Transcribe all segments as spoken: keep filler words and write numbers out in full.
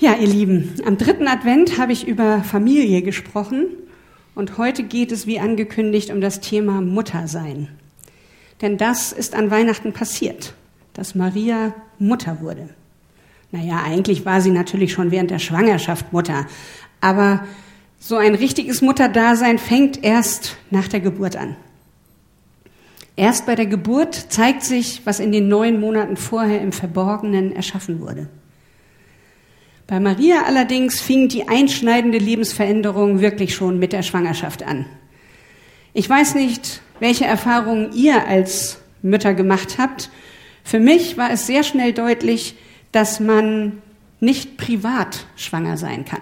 Ja, ihr Lieben, am dritten Advent habe ich über Familie gesprochen und heute geht es, wie angekündigt, um das Thema Muttersein. Denn das ist an Weihnachten passiert, dass Maria Mutter wurde. Naja, eigentlich war sie natürlich schon während der Schwangerschaft Mutter, aber so ein richtiges Mutterdasein fängt erst nach der Geburt an. Erst bei der Geburt zeigt sich, was in den neun Monaten vorher im Verborgenen erschaffen wurde. Bei Maria allerdings fing die einschneidende Lebensveränderung wirklich schon mit der Schwangerschaft an. Ich weiß nicht, welche Erfahrungen ihr als Mütter gemacht habt. Für mich war es sehr schnell deutlich, dass man nicht privat schwanger sein kann.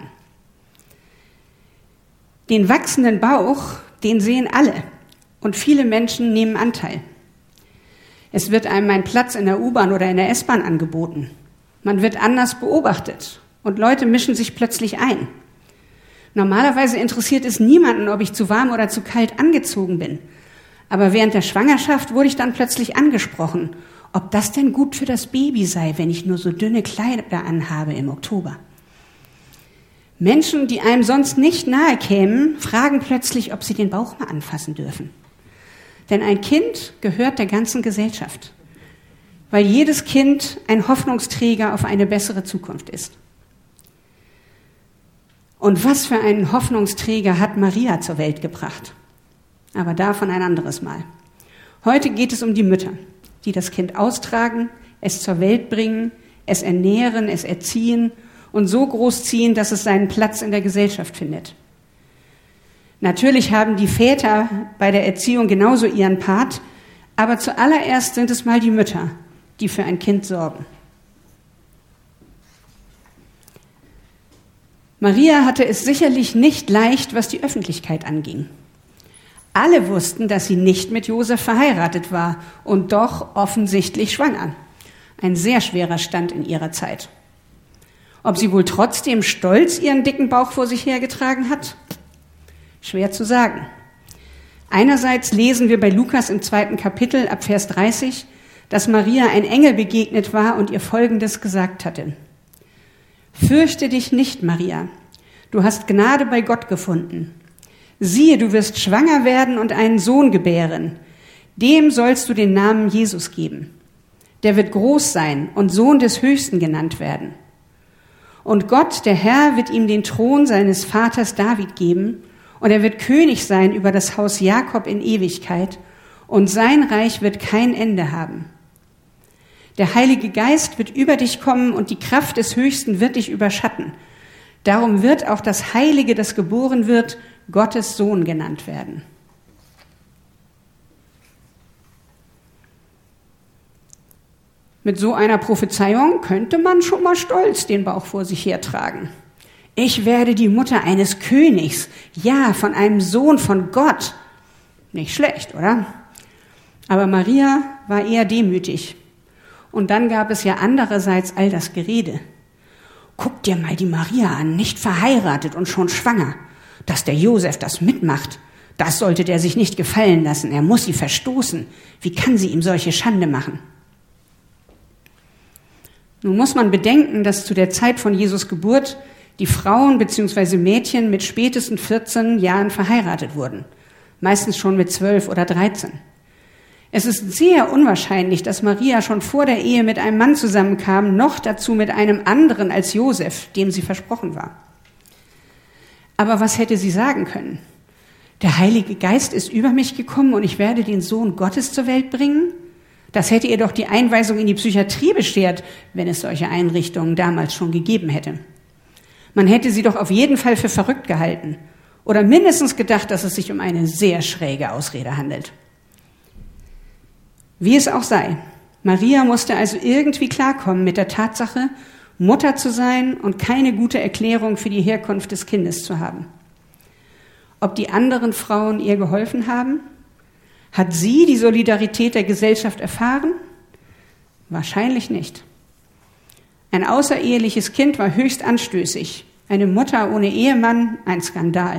Den wachsenden Bauch, den sehen alle und viele Menschen nehmen Anteil. Es wird einem ein Platz in der U-Bahn oder in der S-Bahn angeboten. Man wird anders beobachtet. Und Leute mischen sich plötzlich ein. Normalerweise interessiert es niemanden, ob ich zu warm oder zu kalt angezogen bin. Aber während der Schwangerschaft wurde ich dann plötzlich angesprochen, ob das denn gut für das Baby sei, wenn ich nur so dünne Kleider anhabe im Oktober. Menschen, die einem sonst nicht nahe kämen, fragen plötzlich, ob sie den Bauch mal anfassen dürfen. Denn ein Kind gehört der ganzen Gesellschaft, weil jedes Kind ein Hoffnungsträger auf eine bessere Zukunft ist. Und was für einen Hoffnungsträger hat Maria zur Welt gebracht? Aber davon ein anderes Mal. Heute geht es um die Mütter, die das Kind austragen, es zur Welt bringen, es ernähren, es erziehen und so großziehen, dass es seinen Platz in der Gesellschaft findet. Natürlich haben die Väter bei der Erziehung genauso ihren Part, aber zuallererst sind es mal die Mütter, die für ein Kind sorgen. Maria hatte es sicherlich nicht leicht, was die Öffentlichkeit anging. Alle wussten, dass sie nicht mit Josef verheiratet war und doch offensichtlich schwanger. Ein sehr schwerer Stand in ihrer Zeit. Ob sie wohl trotzdem stolz ihren dicken Bauch vor sich hergetragen hat? Schwer zu sagen. Einerseits lesen wir bei Lukas im zweiten Kapitel ab Vers dreißig, dass Maria ein Engel begegnet war und ihr Folgendes gesagt hatte. Fürchte dich nicht, Maria, du hast Gnade bei Gott gefunden. Siehe, du wirst schwanger werden und einen Sohn gebären. Dem sollst du den Namen Jesus geben. Der wird groß sein und Sohn des Höchsten genannt werden. Und Gott, der Herr, wird ihm den Thron seines Vaters David geben und er wird König sein über das Haus Jakob in Ewigkeit und sein Reich wird kein Ende haben. Der Heilige Geist wird über dich kommen und die Kraft des Höchsten wird dich überschatten. Darum wird auch das Heilige, das geboren wird, Gottes Sohn genannt werden. Mit so einer Prophezeiung könnte man schon mal stolz den Bauch vor sich hertragen. Ich werde die Mutter eines Königs, ja, von einem Sohn von Gott. Nicht schlecht, oder? Aber Maria war eher demütig. Und dann gab es ja andererseits all das Gerede. Guck dir mal die Maria an, nicht verheiratet und schon schwanger. Dass der Josef das mitmacht, das sollte der sich nicht gefallen lassen. Er muss sie verstoßen. Wie kann sie ihm solche Schande machen? Nun muss man bedenken, dass zu der Zeit von Jesus Geburt die Frauen bzw. Mädchen mit spätestens vierzehn Jahren verheiratet wurden. Meistens schon mit zwölf oder dreizehn. Es ist sehr unwahrscheinlich, dass Maria schon vor der Ehe mit einem Mann zusammenkam, noch dazu mit einem anderen als Josef, dem sie versprochen war. Aber was hätte sie sagen können? Der Heilige Geist ist über mich gekommen und ich werde den Sohn Gottes zur Welt bringen? Das hätte ihr doch die Einweisung in die Psychiatrie beschert, wenn es solche Einrichtungen damals schon gegeben hätte. Man hätte sie doch auf jeden Fall für verrückt gehalten oder mindestens gedacht, dass es sich um eine sehr schräge Ausrede handelt. Wie es auch sei, Maria musste also irgendwie klarkommen mit der Tatsache, Mutter zu sein und keine gute Erklärung für die Herkunft des Kindes zu haben. Ob die anderen Frauen ihr geholfen haben? Hat sie die Solidarität der Gesellschaft erfahren? Wahrscheinlich nicht. Ein außereheliches Kind war höchst anstößig, eine Mutter ohne Ehemann ein Skandal.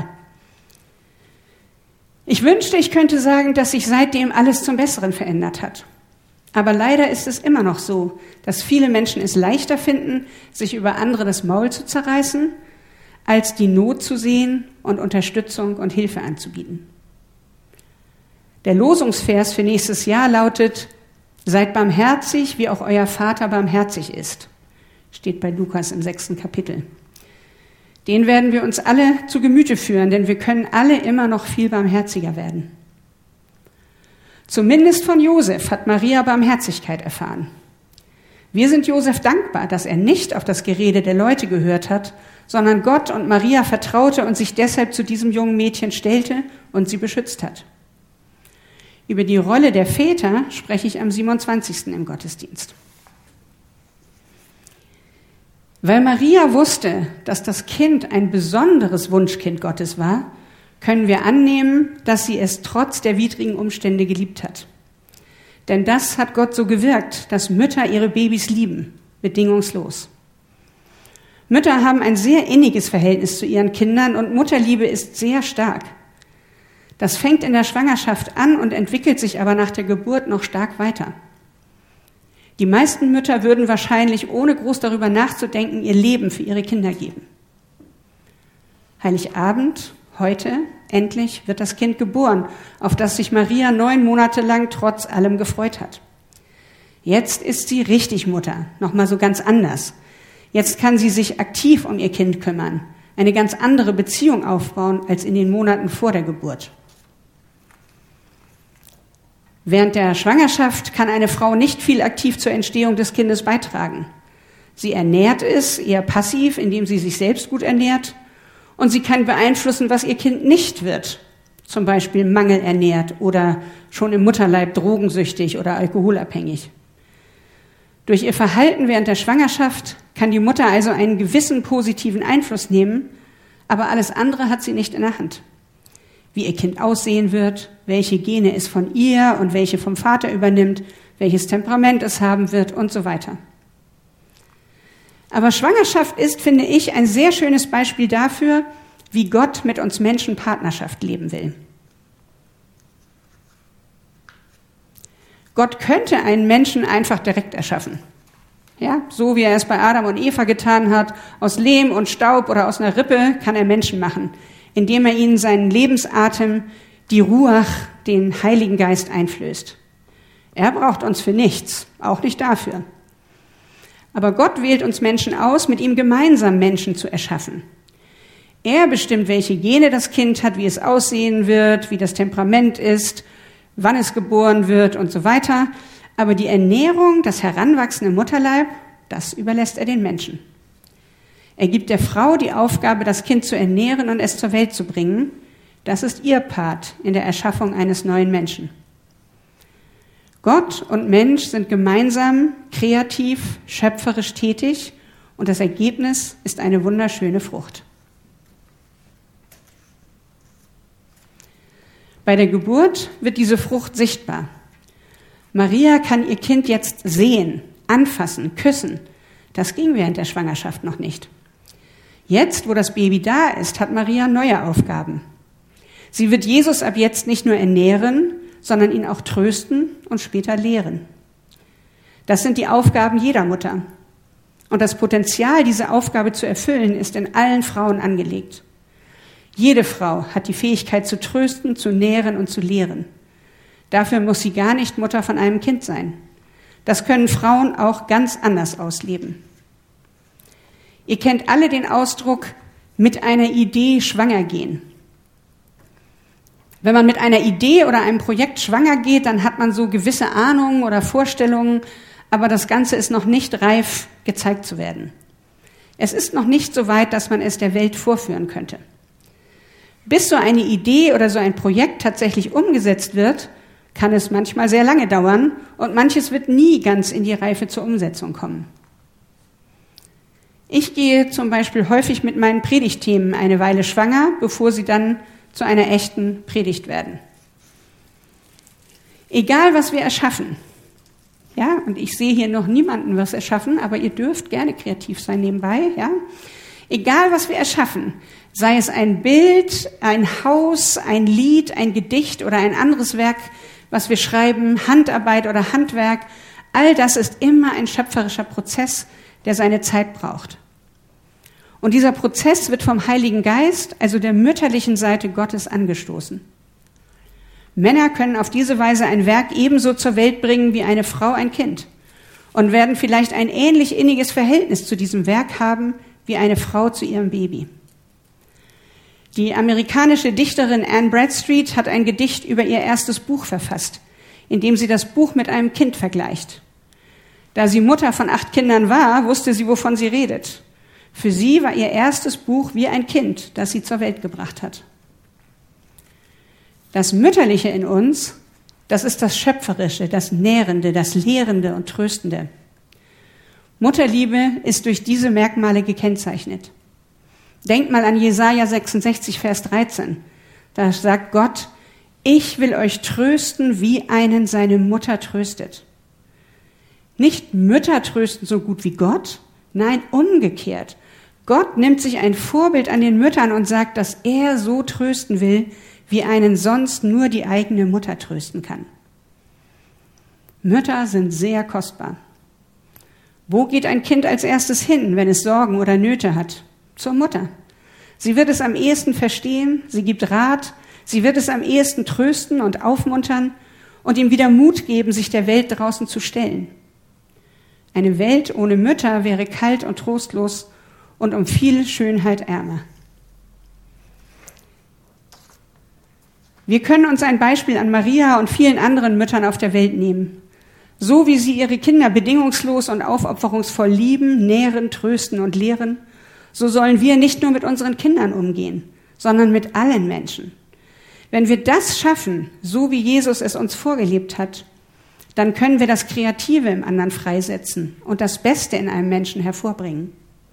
Ich wünschte, ich könnte sagen, dass sich seitdem alles zum Besseren verändert hat. Aber leider ist es immer noch so, dass viele Menschen es leichter finden, sich über andere das Maul zu zerreißen, als die Not zu sehen und Unterstützung und Hilfe anzubieten. Der Losungsvers für nächstes Jahr lautet: Seid barmherzig, wie auch euer Vater barmherzig ist. Steht bei Lukas im sechsten Kapitel. Den werden wir uns alle zu Gemüte führen, denn wir können alle immer noch viel barmherziger werden. Zumindest von Josef hat Maria Barmherzigkeit erfahren. Wir sind Josef dankbar, dass er nicht auf das Gerede der Leute gehört hat, sondern Gott und Maria vertraute und sich deshalb zu diesem jungen Mädchen stellte und sie beschützt hat. Über die Rolle der Väter spreche ich am siebenundzwanzigsten im Gottesdienst. Weil Maria wusste, dass das Kind ein besonderes Wunschkind Gottes war, können wir annehmen, dass sie es trotz der widrigen Umstände geliebt hat. Denn das hat Gott so gewirkt, dass Mütter ihre Babys lieben, bedingungslos. Mütter haben ein sehr inniges Verhältnis zu ihren Kindern und Mutterliebe ist sehr stark. Das fängt in der Schwangerschaft an und entwickelt sich aber nach der Geburt noch stark weiter. Die meisten Mütter würden wahrscheinlich, ohne groß darüber nachzudenken, ihr Leben für ihre Kinder geben. Heiligabend, heute, endlich wird das Kind geboren, auf das sich Maria neun Monate lang trotz allem gefreut hat. Jetzt ist sie richtig Mutter, nochmal so ganz anders. Jetzt kann sie sich aktiv um ihr Kind kümmern, eine ganz andere Beziehung aufbauen als in den Monaten vor der Geburt. Während der Schwangerschaft kann eine Frau nicht viel aktiv zur Entstehung des Kindes beitragen. Sie ernährt es eher passiv, indem sie sich selbst gut ernährt, und sie kann beeinflussen, was ihr Kind nicht wird, zum Beispiel mangelernährt oder schon im Mutterleib drogensüchtig oder alkoholabhängig. Durch ihr Verhalten während der Schwangerschaft kann die Mutter also einen gewissen positiven Einfluss nehmen, aber alles andere hat sie nicht in der Hand. Wie ihr Kind aussehen wird, welche Gene es von ihr und welche vom Vater übernimmt, welches Temperament es haben wird und so weiter. Aber Schwangerschaft ist, finde ich, ein sehr schönes Beispiel dafür, wie Gott mit uns Menschen Partnerschaft leben will. Gott könnte einen Menschen einfach direkt erschaffen. Ja, so wie er es bei Adam und Eva getan hat, aus Lehm und Staub oder aus einer Rippe kann er Menschen machen, indem er ihnen seinen Lebensatem, die Ruach, den Heiligen Geist einflößt. Er braucht uns für nichts, auch nicht dafür. Aber Gott wählt uns Menschen aus, mit ihm gemeinsam Menschen zu erschaffen. Er bestimmt, welche Gene das Kind hat, wie es aussehen wird, wie das Temperament ist, wann es geboren wird und so weiter. Aber die Ernährung, das Heranwachsen im Mutterleib, das überlässt er den Menschen. Er gibt der Frau die Aufgabe, das Kind zu ernähren und es zur Welt zu bringen. Das ist ihr Part in der Erschaffung eines neuen Menschen. Gott und Mensch sind gemeinsam kreativ, schöpferisch tätig und das Ergebnis ist eine wunderschöne Frucht. Bei der Geburt wird diese Frucht sichtbar. Maria kann ihr Kind jetzt sehen, anfassen, küssen. Das ging während der Schwangerschaft noch nicht. Jetzt, wo das Baby da ist, hat Maria neue Aufgaben. Sie wird Jesus ab jetzt nicht nur ernähren, sondern ihn auch trösten und später lehren. Das sind die Aufgaben jeder Mutter. Und das Potenzial, diese Aufgabe zu erfüllen, ist in allen Frauen angelegt. Jede Frau hat die Fähigkeit zu trösten, zu nähren und zu lehren. Dafür muss sie gar nicht Mutter von einem Kind sein. Das können Frauen auch ganz anders ausleben. Ihr kennt alle den Ausdruck, mit einer Idee schwanger gehen. Wenn man mit einer Idee oder einem Projekt schwanger geht, dann hat man so gewisse Ahnungen oder Vorstellungen, aber das Ganze ist noch nicht reif, gezeigt zu werden. Es ist noch nicht so weit, dass man es der Welt vorführen könnte. Bis so eine Idee oder so ein Projekt tatsächlich umgesetzt wird, kann es manchmal sehr lange dauern und manches wird nie ganz in die Reife zur Umsetzung kommen. Ich gehe zum Beispiel häufig mit meinen Predigtthemen eine Weile schwanger, bevor sie dann zu einer echten Predigt werden. Egal, was wir erschaffen, ja, und ich sehe hier noch niemanden was erschaffen, aber ihr dürft gerne kreativ sein nebenbei, ja. Egal, was wir erschaffen, sei es ein Bild, ein Haus, ein Lied, ein Gedicht oder ein anderes Werk, was wir schreiben, Handarbeit oder Handwerk, all das ist immer ein schöpferischer Prozess, der seine Zeit braucht. Und dieser Prozess wird vom Heiligen Geist, also der mütterlichen Seite Gottes, angestoßen. Männer können auf diese Weise ein Werk ebenso zur Welt bringen wie eine Frau ein Kind und werden vielleicht ein ähnlich inniges Verhältnis zu diesem Werk haben wie eine Frau zu ihrem Baby. Die amerikanische Dichterin Anne Bradstreet hat ein Gedicht über ihr erstes Buch verfasst, in dem sie das Buch mit einem Kind vergleicht. Da sie Mutter von acht Kindern war, wusste sie, wovon sie redet. Für sie war ihr erstes Buch wie ein Kind, das sie zur Welt gebracht hat. Das Mütterliche in uns, das ist das Schöpferische, das Nährende, das Lehrende und Tröstende. Mutterliebe ist durch diese Merkmale gekennzeichnet. Denkt mal an Jesaja sechsundsechzig, Vers dreizehn. Da sagt Gott, ich will euch trösten, wie einen seine Mutter tröstet. Nicht Mütter trösten so gut wie Gott, nein, umgekehrt. Gott nimmt sich ein Vorbild an den Müttern und sagt, dass er so trösten will, wie einen sonst nur die eigene Mutter trösten kann. Mütter sind sehr kostbar. Wo geht ein Kind als erstes hin, wenn es Sorgen oder Nöte hat? Zur Mutter. Sie wird es am ehesten verstehen, sie gibt Rat, sie wird es am ehesten trösten und aufmuntern und ihm wieder Mut geben, sich der Welt draußen zu stellen. Eine Welt ohne Mütter wäre kalt und trostlos und um viel Schönheit ärmer. Wir können uns ein Beispiel an Maria und vielen anderen Müttern auf der Welt nehmen. So wie sie ihre Kinder bedingungslos und aufopferungsvoll lieben, nähren, trösten und lehren, so sollen wir nicht nur mit unseren Kindern umgehen, sondern mit allen Menschen. Wenn wir das schaffen, so wie Jesus es uns vorgelebt hat, dann können wir das Kreative im anderen freisetzen und das Beste in einem Menschen hervorbringen.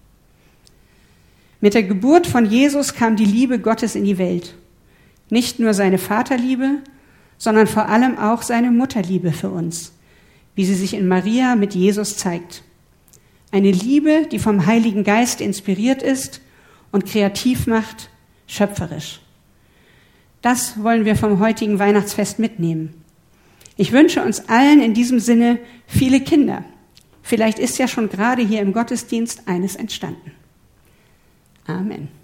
Mit der Geburt von Jesus kam die Liebe Gottes in die Welt. Nicht nur seine Vaterliebe, sondern vor allem auch seine Mutterliebe für uns, wie sie sich in Maria mit Jesus zeigt. Eine Liebe, die vom Heiligen Geist inspiriert ist und kreativ macht, schöpferisch. Das wollen wir vom heutigen Weihnachtsfest mitnehmen. Ich wünsche uns allen in diesem Sinne viele Kinder. Vielleicht ist ja schon gerade hier im Gottesdienst eines entstanden. Amen.